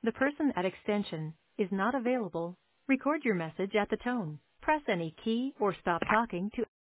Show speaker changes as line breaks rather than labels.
The person at extension is not available. Record your message at the tone. Press any key or stop talking to